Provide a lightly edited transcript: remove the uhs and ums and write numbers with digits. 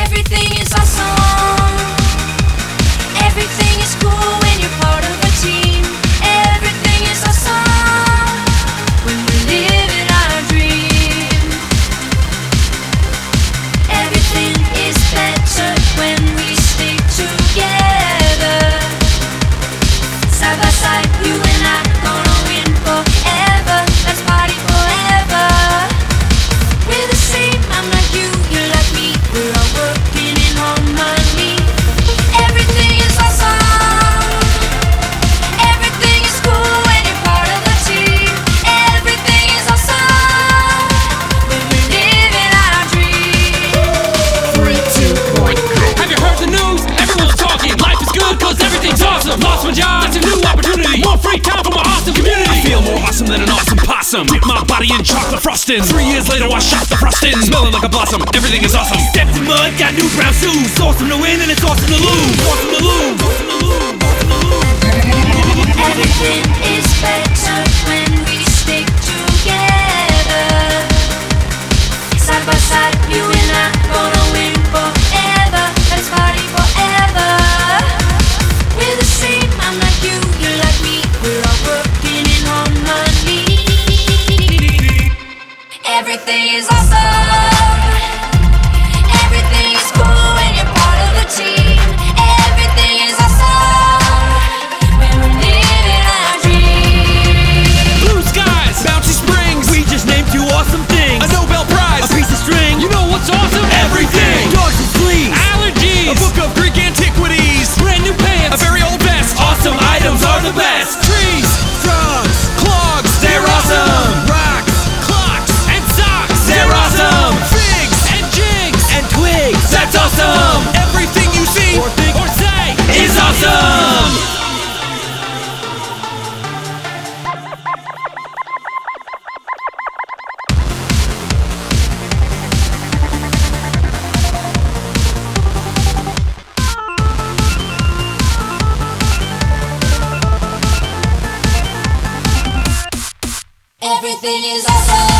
Everything is awesome. Everything is cool when you're part of a team. Everything is awesome when we're living our dream. Everything is better when we stick together. Side by side, you and I gonna win forever. Let's party forever. We're the same, I'm like you, you're like me. We're all working in harmony. Everything is awesome. Everything is cool when you're part of the team. Everything is awesome when we're living our dream. 3, 2, 1, go. Have you heard the news? Everyone's talking. Life is good cause everything's awesome. Lost my job, that's a new opportunity. More free time for my awesome community. I feel more awesome than an awesome possum. Dip my body in chocolate frosting. 3 years later I shot the frosting. Smelling like a blossom, everything is awesome. Stepped in mud, got new brown shoes. It's awesome to win and it's awesome to lose. Awesome to lose. Awesome to lose. Awesome to lose. Everything is better when we stick together. Side by side, you and I gonna win forever. Let's party forever. We're the same, I'm like you, you're like me. We're all working in harmony. Everything is awesome. Everything is cool when you're part of the team. Everything is awesome when we're living our dream. Blue skies, bouncy springs. We just named 2 awesome things. A Nobel Prize, a piece of string. You know what's awesome? Everything. Dogs and fleas, allergies, a book of Greek antiquities, brand new pants, a very old vest. Awesome items are the best. Trees, drugs, clogs, they're awesome. Rocks, clocks, and socks, they're awesome. Figs and jigs and twigs, that's awesome. Everything you see or think or say is awesome. Everything is awesome.